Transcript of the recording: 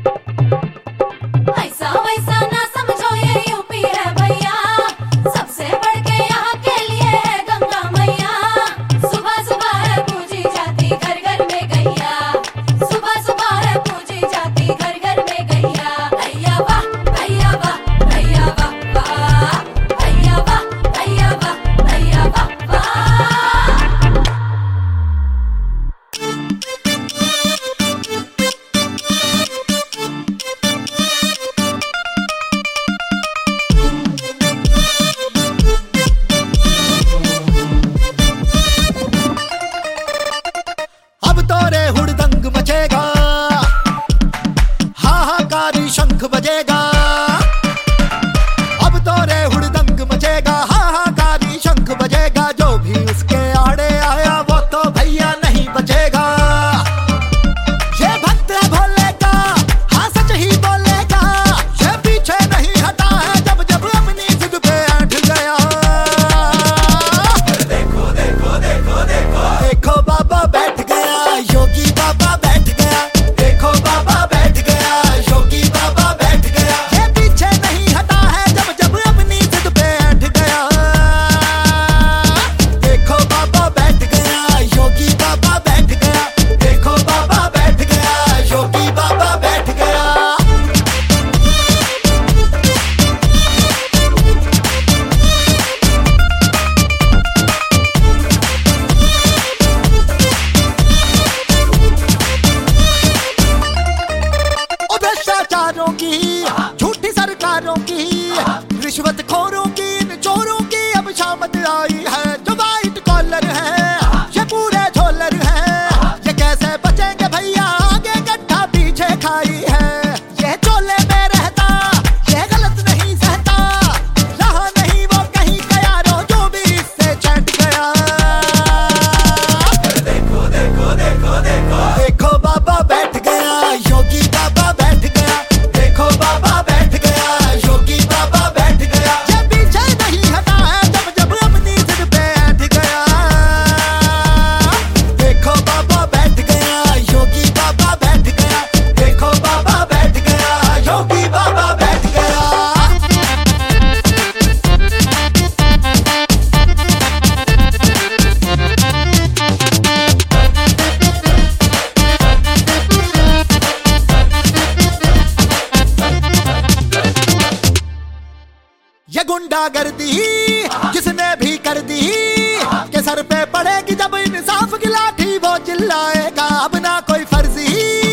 ऐसा वैसा ना समझो ये यूपी है भैया, सबसे बढ़ के यहाँ के लिए है गंगा मैया। सुबह सुबह है पूजी जाती घर घर में गैया, सुबह सुबह है पूजी जाती घर घर में गैया। भैया वाह भैया वाह भैया वाह वाह, भैया वाह भैया वाह भैया वाह वाह। अब तो रे हुड़दंग मचेगा, हाहाकारी शंख बजेगा। अब तो रे हुड़दंग मचेगा, हाहाकारी शंख बजेगा। जो भी उसके आड़े आया वो तो भैया नहीं बचेगा। ये भक्त है भोले का, हाँ सच ही बोलेगा। ये पीछे नहीं हटा है जब जब अपनी जिद पे अड़ गया। देखो देखो देखो देखो देखो बाबा बैठ गया, योगी बाबा बैठ गया। देखो बाबा बैठ गया, योगी बाबा बैठ गया। ये पीछे नहीं हटा है जब जब अपनी जिद पे अड़ गया। देखो बाबा बैठ गया, योगी बाबा बैठ गया। देखो बाबा बैठ गया, योगी बाबा बैठ गया। ओ भ्रष्टाचारों की, झूठी सरकारों की, रिश्वतखोरों की, इन चोरों की अब शामत आई है। जो वाइट कॉलर है ये पूरे झोलर है। ये कैसे बचेंगे भैया, आगे गड्ढा पीछे खाई है। ये चोले में रहता ये गलत नहीं सहता, रहा नहीं वो कहीं का यारो जो भी इससे चट गया। देखो देखो देखो देखो देखो बाबा बैठ गया, योगी बाबा बैठ गया। देखो बाबा बैठ गया, योगी बाबा बैठ गया। ये पीछे नहीं हटा है जब जब अपनी जिद पे अड़ गया। देखो बाबा बैठ गया, योगी बाबा बैठ गया। देखो बाबा बैठ गया, योगी बाबा बैठ गया। ये गुंडागर्दी जिसने भी कर दी, के सर पे पड़ेगी जब इंसाफ की लाठी वो चिल्लाएगा। अब ना कोई फर्जी